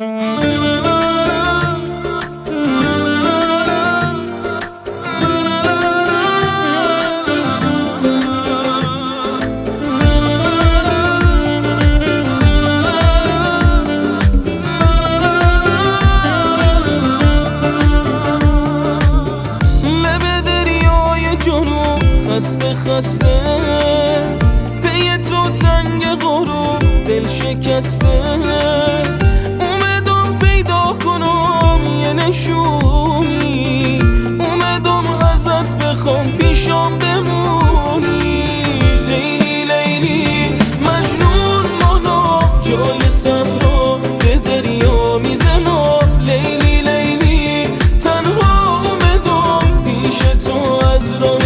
خسته خسته پی تو تنگ غروب دل شکسته، اومدم پیدا کنم یه نشونی، اومدم ازت بخوام پیشم بمونی. لیلی لیلی مجنون مانا جای صحرا به دریا میزنم. لیلی لیلی تنها اومدم پیش تو از راه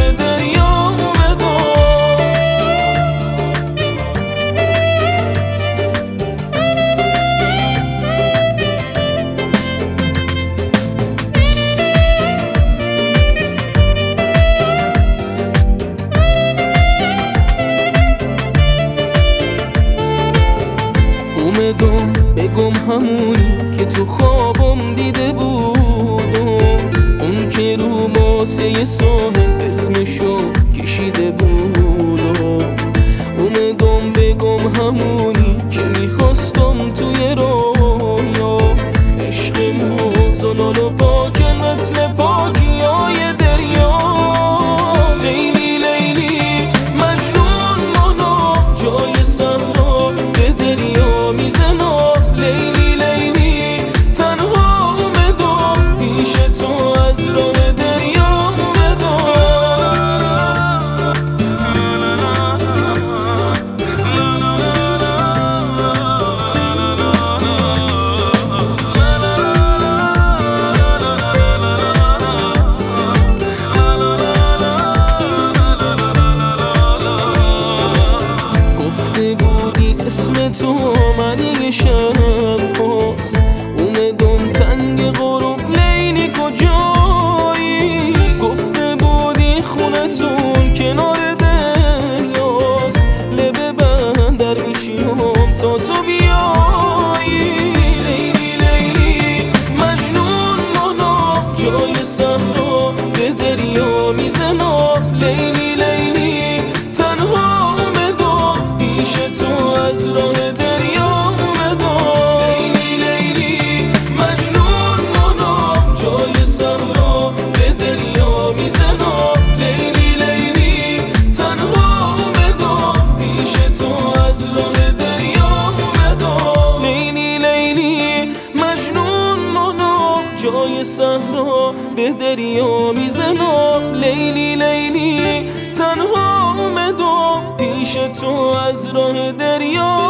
بگم همونی که تو خوابم دیده بودم، اون که رو ماسه ساحل اسمشو کشیده بودم. اومدم بگم همونی که میخواستم توی رویا، عشقمون زلال و پاک مثل پاکیای دریا. لیلی لیلی مجنون مانا جای صحرا به دریا میزنم. لیلی لیلی تنها اومدم پیش تو از راه دریا اومدم. گفته بودی اسم تو من یه شب هاست، اومدم تنگ غروب لیلی کجایی. گفته بودی خونتون کنار دریاست، لبه بندر میشیم تا تو بیایی. لیلی لیلی مجنون مانا جای صحرا به دریا میزنم. لیلی لیلی تنها اومدم پیش تو از راه جای صحرا به دریا میزنم. لیلی لیلی تنها اومدم پیش تو از راه دریا.